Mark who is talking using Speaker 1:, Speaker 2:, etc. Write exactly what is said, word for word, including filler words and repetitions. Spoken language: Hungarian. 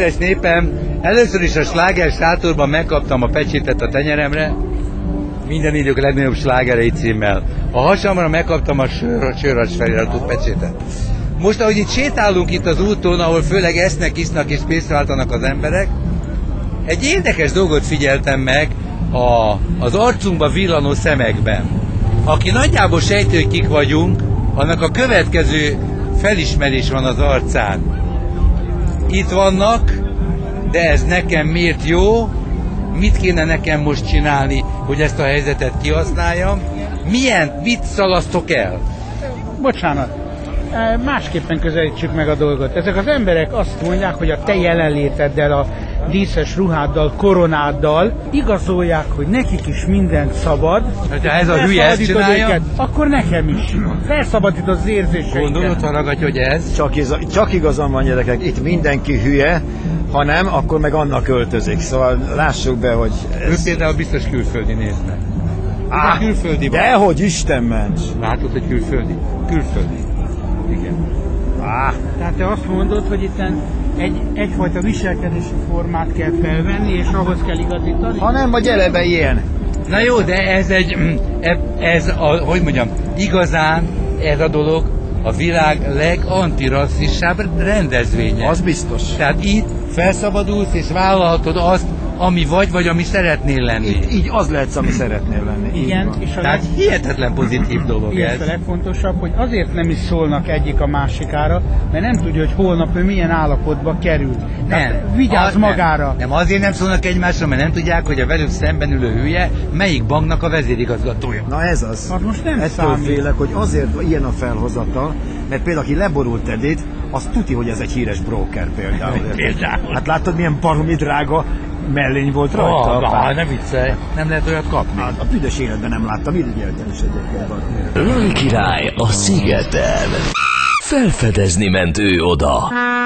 Speaker 1: Kedves népem, először is a sláger sátorban megkaptam a pecsétet a tenyeremre, minden idők legnagyobb slágerei címmel. A hasamra megkaptam a sörracs feliratú pecsétet. Most, ahogy itt sétálunk itt az úton, ahol főleg esznek, isznak és pészváltanak az emberek, egy érdekes dolgot figyeltem meg a, az arcunkba villanó szemekben. Aki nagyjából sejti, hogy kik vagyunk, annak a következő felismerés van az arcán. Itt vannak, de ez nekem miért jó? Mit kéne nekem most csinálni, hogy ezt a helyzetet kihasználjam? Milyen, mit szalasztok el?
Speaker 2: Bocsánat, másképpen közelítsük meg a dolgot. Ezek az emberek azt mondják, hogy a te jelenléteddel, a díszes ruháddal, koronáddal igazolják, hogy nekik is mindent szabad.
Speaker 1: Ha ez a hülye ezt csinálja,
Speaker 2: őket, akkor nekem is. Felszabadítod az érzéseiket.
Speaker 1: Gondolod, hallgatja, hogy ez?
Speaker 3: Csak, ez, csak igazam van, gyerekek, itt mindenki hülye, ha nem, akkor meg annak költözik. Szóval lássuk be, hogy ez...
Speaker 1: Ő például biztos külföldi néznek.
Speaker 3: Á,
Speaker 1: külföldi van.
Speaker 3: dehogy Isten ments!
Speaker 1: Látod, hogy külföldi? Külföldi. Igen.
Speaker 3: Á.
Speaker 2: Tehát te azt mondod, hogy itt egy, egyfajta viselkedési formát kell felvenni, és ahhoz kell igazítani?
Speaker 3: Ha nem, vagy eleve ilyen.
Speaker 1: Na jó, de ez egy, ez a, hogy mondjam, igazán ez a dolog a világ legantirasszistább rendezvénye.
Speaker 3: Az biztos.
Speaker 1: Tehát itt felszabadulsz és vállalhatod azt, ami vagy, vagy ami szeretnél lenni.
Speaker 3: Itt, így az lehetsz, ami szeretnél lenni.
Speaker 2: Igen, és a
Speaker 1: Tehát leg... hihetetlen pozitív dolog
Speaker 2: igen,
Speaker 1: ez.
Speaker 2: a legfontosabb, hogy azért nem is szólnak egyik a másikára, mert nem tudja, hogy holnap ő milyen állapotba kerül.
Speaker 1: Nem.
Speaker 2: Vigyázz
Speaker 1: az,
Speaker 2: magára.
Speaker 1: Nem. nem, azért nem szólnak egymásra, mert nem tudják, hogy a velük szemben ülő hülye melyik banknak a vezérigazgatója.
Speaker 3: Na ez az.
Speaker 2: Az most nem
Speaker 3: Ettől
Speaker 2: számít.
Speaker 3: félek, hogy azért ilyen a felhozatal, mert például aki leborult Edét, az tuti, hogy ez egy híres broker például.
Speaker 1: Például.
Speaker 3: Hát láttad, milyen baromi drága mellény volt rajta?
Speaker 1: Oh, bár, ne viccelj, nem lehet olyat kapni.
Speaker 3: Hát, a büdös életben nem láttam, irigyeltem is egyébként.
Speaker 4: Öl király a szigeten. Felfedezni ment ő oda.